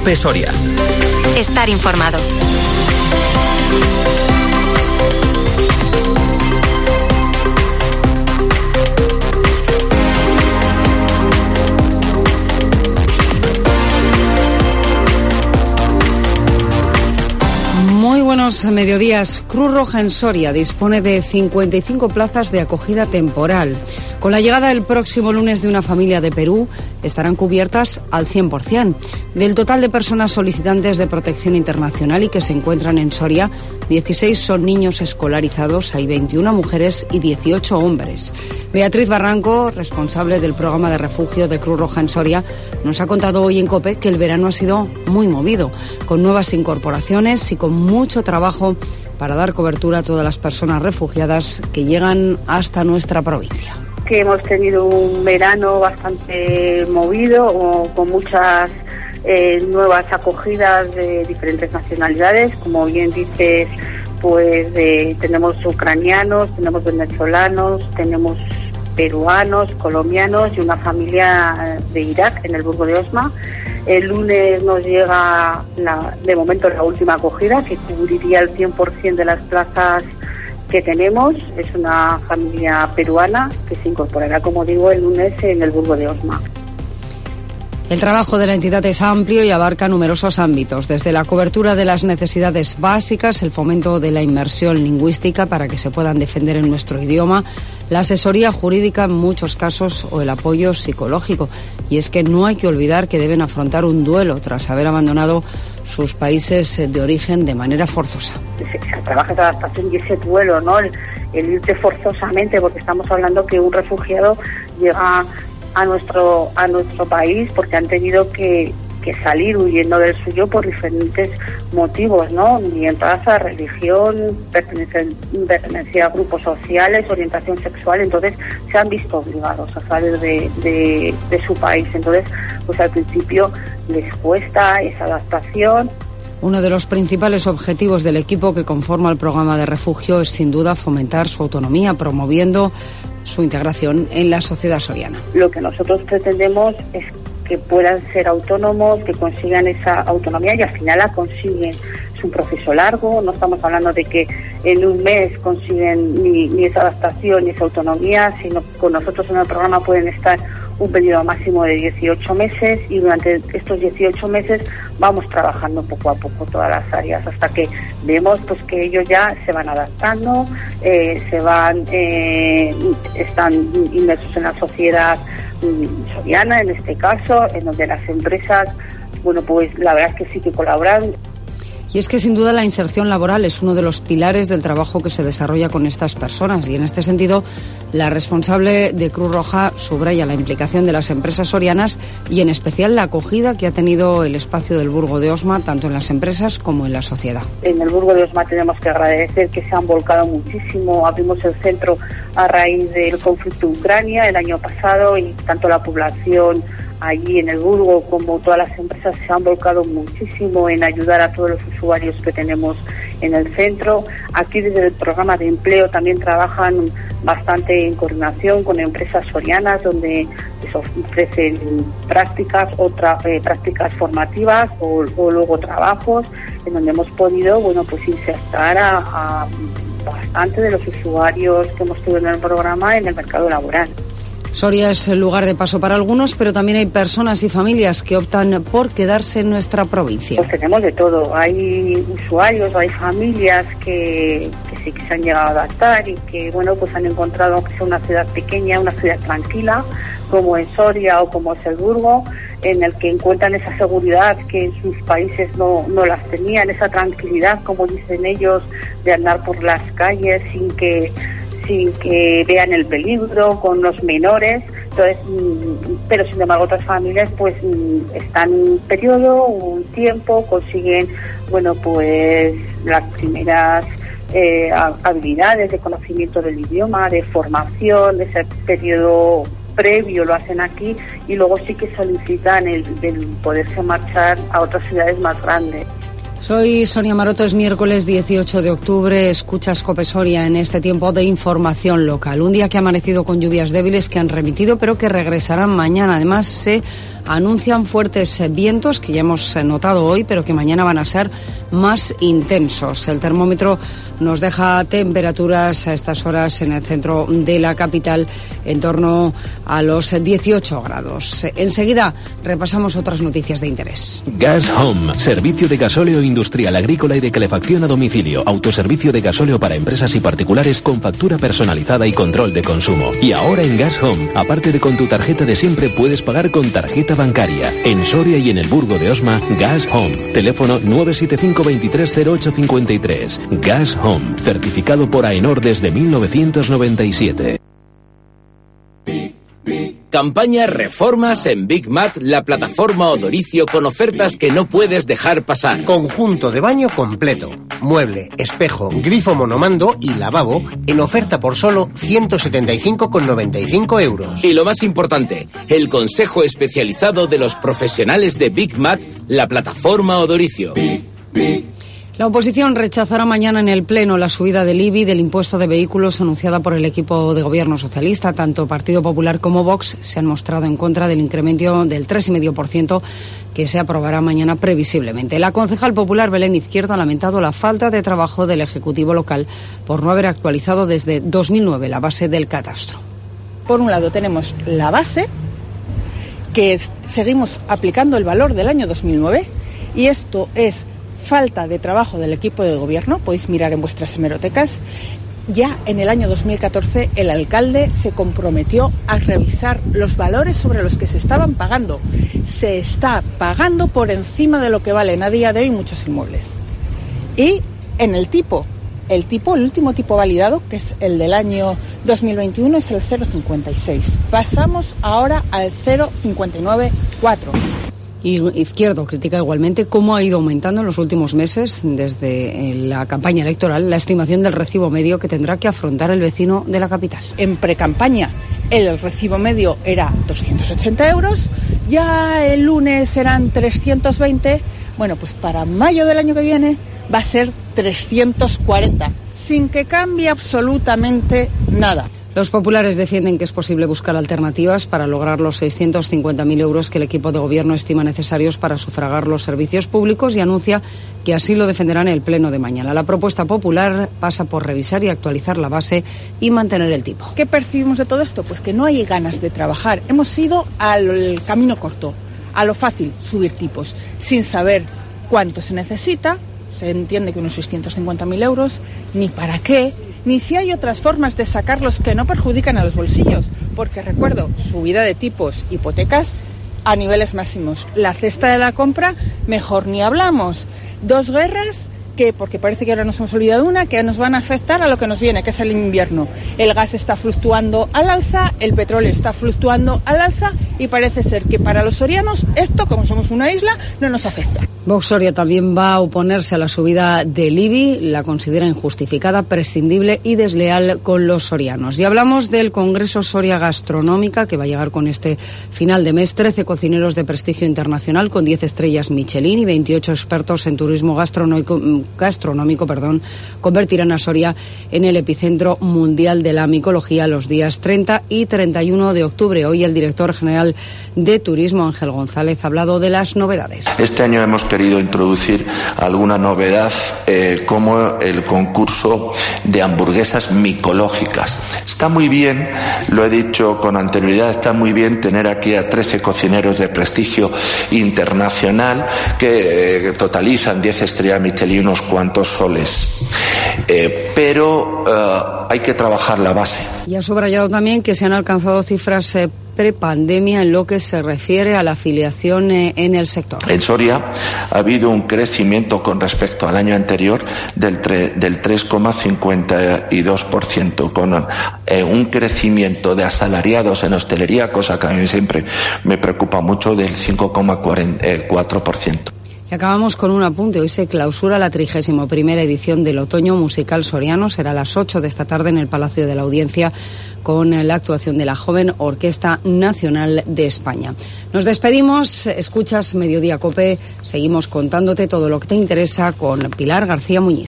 COPE Soria. Estar informado. Buenos mediodías. Cruz Roja en Soria dispone de 55 plazas de acogida temporal. Con la llegada el próximo lunes de una familia de Perú, estarán cubiertas al 100%. Del total de personas solicitantes de protección internacional y que se encuentran en Soria, 16 son niños escolarizados, hay 21 mujeres y 18 hombres. Beatriz Barranco, responsable del programa de refugio de Cruz Roja en Soria, nos ha contado hoy en COPE que el verano ha sido muy movido, con nuevas incorporaciones y con mucho trabajo para dar cobertura a todas las personas refugiadas que llegan hasta nuestra provincia. Que hemos tenido un verano bastante movido, con muchas nuevas acogidas de diferentes nacionalidades, como bien dices, pues tenemos ucranianos, tenemos venezolanos, tenemos peruanos, colombianos y una familia de Irak en el Burgo de Osma. El lunes nos llega, de momento, la última acogida, que cubriría el 100% de las plazas que tenemos. Es una familia peruana que se incorporará, como digo, el lunes en el Burgo de Osma. El trabajo de la entidad es amplio y abarca numerosos ámbitos, desde la cobertura de las necesidades básicas, el fomento de la inmersión lingüística para que se puedan defender en nuestro idioma, la asesoría jurídica en muchos casos o el apoyo psicológico. Y es que no hay que olvidar que deben afrontar un duelo tras haber abandonado sus países de origen de manera forzosa. Se trabaja esa adaptación y ese duelo, ¿no? El irte forzosamente, porque estamos hablando que un refugiado llega a nuestro país porque han tenido que salir huyendo del suyo por diferentes motivos, ¿no? Mientras a religión, pertenencia a grupos sociales, orientación sexual, entonces se han visto obligados a salir de su país. Entonces, pues al principio les cuesta esa adaptación. Uno de los principales objetivos del equipo que conforma el programa de refugio es sin duda fomentar su autonomía, promoviendo su integración en la sociedad soriana. Lo que nosotros pretendemos es que puedan ser autónomos, que consigan esa autonomía y al final la consiguen. Es un proceso largo, no estamos hablando de que en un mes consiguen ni esa adaptación ni esa autonomía, sino que con nosotros en el programa pueden estar un periodo máximo de 18 meses y durante estos 18 meses vamos trabajando poco a poco todas las áreas hasta que vemos pues que ellos ya se van adaptando, están inmersos en la sociedad soriana en este caso, en donde las empresas, bueno, pues la verdad es que sí que colaboran. Y es que sin duda la inserción laboral es uno de los pilares del trabajo que se desarrolla con estas personas y en este sentido la responsable de Cruz Roja subraya la implicación de las empresas sorianas y en especial la acogida que ha tenido el espacio del Burgo de Osma tanto en las empresas como en la sociedad. En el Burgo de Osma tenemos que agradecer que se han volcado muchísimo. Abrimos el centro a raíz del conflicto de Ucrania el año pasado y tanto la población allí en el Burgo como todas las empresas se han volcado muchísimo en ayudar a todos los usuarios que tenemos en el centro. Aquí desde el programa de empleo también trabajan bastante en coordinación con empresas sorianas donde les ofrecen prácticas formativas o luego trabajos en donde hemos podido pues insertar a bastante de los usuarios que hemos tenido en el programa en el mercado laboral. Soria es el lugar de paso para algunos, pero también hay personas y familias que optan por quedarse en nuestra provincia. Pues tenemos de todo. Hay usuarios, hay familias que sí que se han llegado a adaptar y que, pues han encontrado que sea una ciudad pequeña, una ciudad tranquila, como es Soria o como es el Burgo, en el que encuentran esa seguridad que en sus países no las tenían, esa tranquilidad, como dicen ellos, de andar por las calles sin que vean el peligro con los menores. Entonces, pero sin embargo otras familias pues están un periodo, un tiempo, consiguen pues las primeras habilidades de conocimiento del idioma, de formación, de ese periodo previo lo hacen aquí y luego sí que solicitan el poderse marchar a otras ciudades más grandes. Soy Sonia Maroto, es miércoles 18 de octubre, escuchas COPE Soria en este tiempo de información local. Un día que ha amanecido con lluvias débiles que han remitido pero que regresarán mañana. Además se anuncian fuertes vientos que ya hemos notado hoy, pero que mañana van a ser más intensos. El termómetro nos deja temperaturas a estas horas en el centro de la capital en torno a los 18 grados. Enseguida repasamos otras noticias de interés. Gas Home, servicio de gasóleo industrial, agrícola y de calefacción a domicilio. Autoservicio de gasóleo para empresas y particulares con factura personalizada y control de consumo. Y ahora en Gas Home, aparte de con tu tarjeta de siempre, puedes pagar con tarjeta bancaria. En Soria y en el Burgo de Osma, Gas Home. Teléfono 975 230853. Gas Home, certificado por AENOR desde 1997. Campaña Reformas en Big Mat, la plataforma Odoricio con ofertas que no puedes dejar pasar. Conjunto de baño completo, mueble, espejo, grifo monomando y lavabo en oferta por solo 175,95 euros. Y lo más importante, el consejo especializado de los profesionales de Big Mat, la plataforma Odoricio. La oposición rechazará mañana en el Pleno la subida del IBI del impuesto de vehículos anunciada por el equipo de gobierno socialista. Tanto Partido Popular como Vox se han mostrado en contra del incremento del 3,5% que se aprobará mañana previsiblemente. La concejal popular Belén Izquierdo ha lamentado la falta de trabajo del Ejecutivo local por no haber actualizado desde 2009 la base del catastro. Por un lado tenemos la base, que seguimos aplicando el valor del año 2009, y esto es falta de trabajo del equipo de gobierno. Podéis mirar en vuestras hemerotecas. Ya en el año 2014 el alcalde se comprometió a revisar los valores sobre los que se estaban pagando. Se está pagando por encima de lo que valen a día de hoy muchos inmuebles. Y en el último tipo validado, que es el del año 2021, es el 0,56. Pasamos ahora al 0,594. Y Izquierdo critica igualmente cómo ha ido aumentando en los últimos meses, desde la campaña electoral, la estimación del recibo medio que tendrá que afrontar el vecino de la capital. En precampaña el recibo medio era 280 euros, ya el lunes eran 320, bueno, pues para mayo del año que viene va a ser 340, sin que cambie absolutamente nada. Los populares defienden que es posible buscar alternativas para lograr los 650.000 euros que el equipo de gobierno estima necesarios para sufragar los servicios públicos y anuncia que así lo defenderán en el pleno de mañana. La propuesta popular pasa por revisar y actualizar la base y mantener el tipo. ¿Qué percibimos de todo esto? Pues que no hay ganas de trabajar. Hemos ido al camino corto, a lo fácil, subir tipos, sin saber cuánto se necesita. Se entiende que unos 650.000 euros, ni para qué, ni si hay otras formas de sacarlos que no perjudican a los bolsillos. Porque recuerdo, subida de tipos, hipotecas a niveles máximos. La cesta de la compra, mejor ni hablamos. Dos guerras que, porque parece que ahora nos hemos olvidado una, que nos van a afectar a lo que nos viene, que es el invierno. El gas está fluctuando al alza, el petróleo está fluctuando al alza y parece ser que para los sorianos esto, como somos una isla, no nos afecta. Vox Soria también va a oponerse a la subida del IBI, la considera injustificada, prescindible y desleal con los sorianos. Y hablamos del Congreso Soria Gastronómica, que va a llegar con este final de mes. 13 cocineros de prestigio internacional con 10 estrellas Michelin y 28 expertos en turismo gastronómico, convertirán a Soria en el epicentro mundial de la micología los días 30 y 31 de octubre. Hoy el director general de Turismo, Ángel González, ha hablado de las novedades. Este año hemos querido introducir alguna novedad como el concurso de hamburguesas micológicas. Está muy bien, lo he dicho con anterioridad, está muy bien tener aquí a 13 cocineros de prestigio internacional que totalizan 10 estrellas Michelin, unos cuantos soles. Pero hay que trabajar la base. Y ha subrayado también que se han alcanzado cifras prepandemia en lo que se refiere a la afiliación en el sector. En Soria ha habido un crecimiento con respecto al año anterior del 3,52%, con un crecimiento de asalariados en hostelería, cosa que a mí siempre me preocupa mucho, del 5,4%. Y acabamos con un apunte. Hoy se clausura la 31ª edición del Otoño Musical Soriano. Será a las 8 de esta tarde en el Palacio de la Audiencia con la actuación de la joven Orquesta Nacional de España. Nos despedimos. Escuchas Mediodía COPE. Seguimos contándote todo lo que te interesa con Pilar García Muñiz.